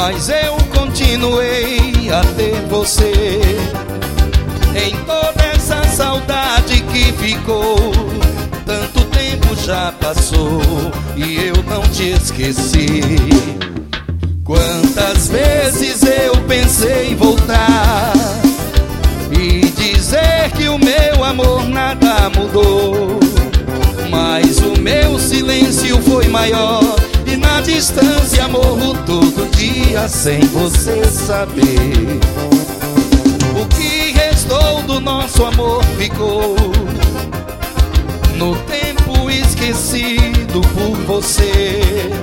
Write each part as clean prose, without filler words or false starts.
mas eu continuei a ter você. Em toda essa saudade que ficou, tanto tempo já passou e eu não te esqueci. Quantas vezes eu pensei em voltar e dizer que o meu amor nada mudou, mas o meu silêncio foi maior e na distância morro todo dia sem você saber. O que restou do nosso amor ficou no tempo esquecido por você.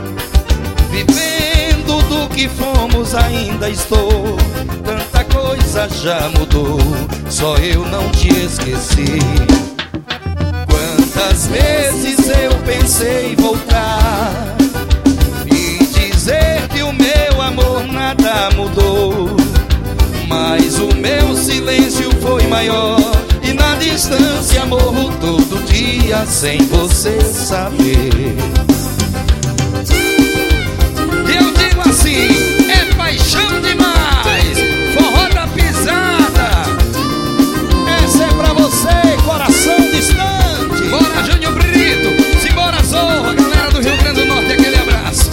Vivendo do que fomos ainda estou, tanta coisa já mudou, só eu não te esqueci. Quantas vezes eu pensei em voltar e dizer que o meu amor nada mudou, mas o meu silêncio foi maior e na distância morro todo dia sem você saber. Eu digo assim, é paixão demais, forró da pisada. Essa é pra você, coração distante. Bora, Júnior Brito, simbora Zorra, galera do Rio Grande do Norte, aquele abraço.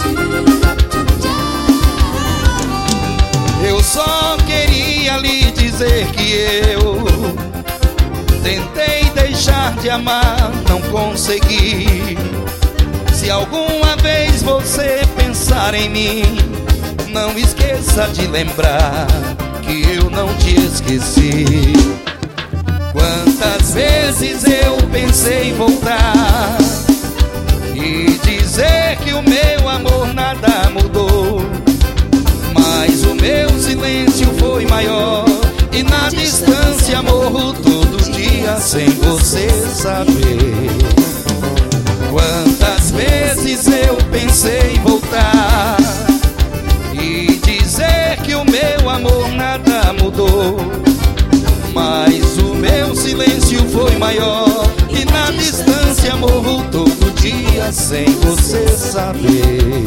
Eu só queria lhe dizer que eu tentei deixar de amar, não consegui. Se alguma vez você pensar em mim, não esqueça de lembrar que eu não te esqueci. Quantas vezes eu pensei em voltar e dizer que o meu amor nada mudou, mas o meu silêncio foi maior e na distância morro todo dia sem você saber. Quantas vezes eu pensei em voltar e dizer que o meu amor nada mudou, mas o meu silêncio foi maior e na distância morro todo dia sem você saber.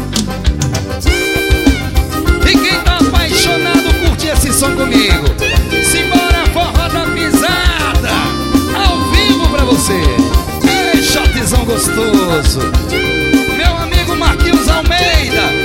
E quem tá apaixonado curte esse som comigo. Simbora, forró da pisada, ao vivo pra você. Ei, shotzão gostoso. Meu amigo Marquinhos Almeida,